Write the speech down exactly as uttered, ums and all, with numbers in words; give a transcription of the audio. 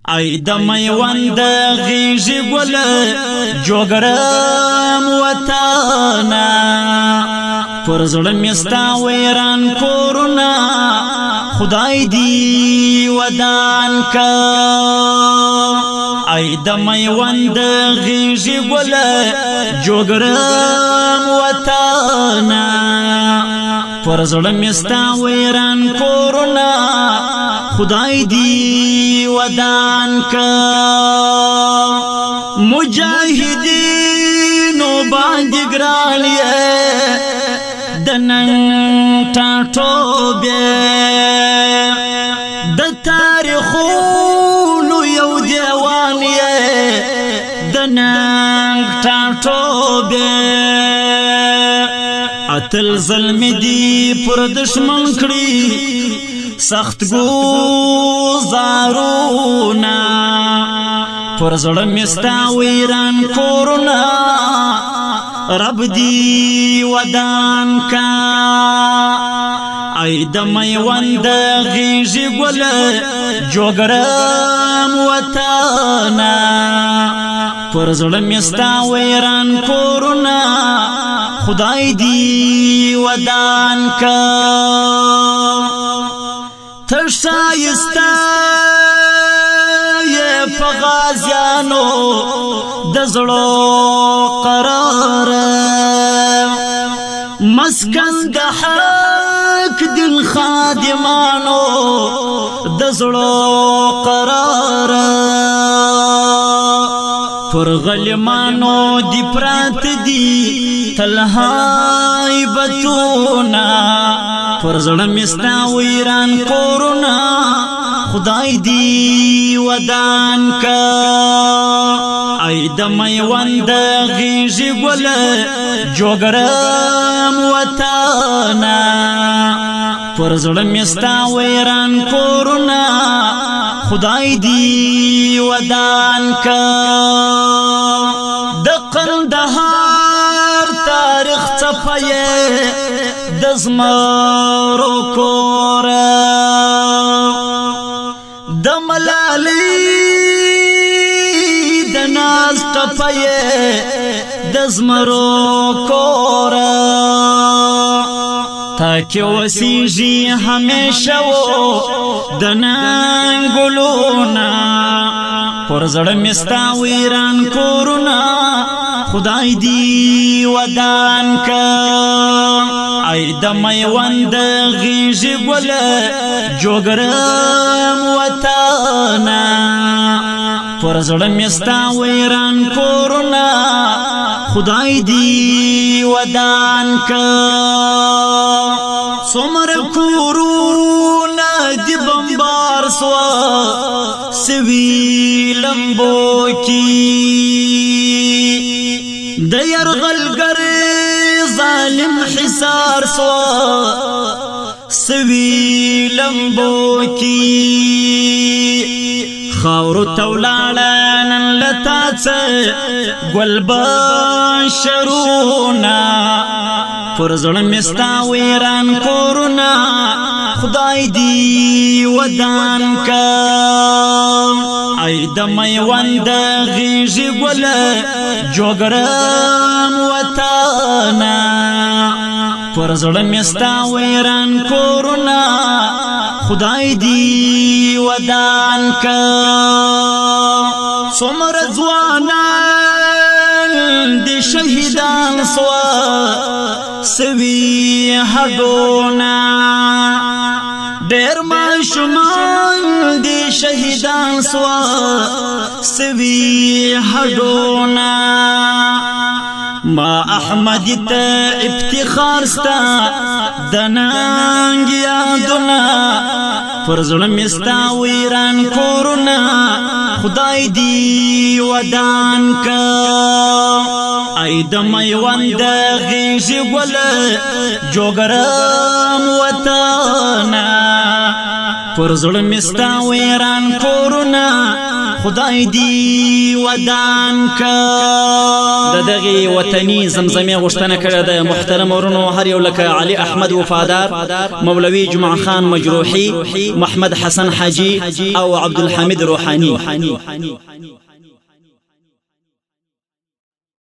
ای د میوند غیږی ګل جوګرم وطنا پر زړه مستا ویران کورونه خدای دی ودان کا ای د میوند غیږی ګل جوګرم وطنا پر زړه مستا ویران کورونه خدای دی ودان کا مجاهدینو باندې ګران یې د نن ټاټوبې د تاریخونو یو دیوان یې د نن ټاټوبې اتل ظلم دی پر دشمن کړی سخت گزارونا پر زړه مستا ویران کورونه رب دی ودان کا ای د میوند غیږی ګل جوګرم وطنا پر زړه مستا ویران کورونه خدای دی ودان کا تر شایسته یې په غازیانو د زړو قرار مسکن د حق دین خادمانو د زړو قرار پر غلمانو دی پرات دی تلهای بتونا پر زړه مستا ویران کورونه خدای دی ودان کا ای د میوند غیږی ګل جوګرم وطنا پر زړه مستا ویران کورونه خدای دی ودان کا د قندهار تاریخ څپه د زمرو کور د ملالی د ناز ټپه د زمرو کور تاکي وسیږي همیشه وو د ننګلونا پر زړه مستا ویران کورونه خدای دی ودان کا ای د میوند غیږی ګل جوګرم وطنا پر زړه مستا ویران کورونه خدای دی ودان کا څومره کورونه دی بمبار سوا سوي لمبو کی د يرغلګر ظالم حصار سوا سوي لمبو کی خاور تولاړه نن لتا څه ګلبان شرونا پر زړه مستا ویران کورونه خدای دی ودان کا ای د میوند غیږی ګل جوګرم وطنا پر زړه مستا ویران کورونه خدای دی ودان کا څومره ځوانان دي شهیدان سوا سوي هډونا ډېر ماشومان دي شهیدان سوا سوي هډونا ما احمد ته افتخار ستا د ننګ یادونه پر زړه مستا ویران کورونه خدای دی ودان کا ای د میوند غیږی ګل جوګرم وطنا پر زړه مستا ویران کورونه خدای دی ودان کا د دغه وطني زمزمه غشتنه کړه د محترم ورونو هر یو لکه علي احمد وفادار، مولوي جمعه خان مجروحي، محمد حسن حاجي او عبد الحميد روحاني.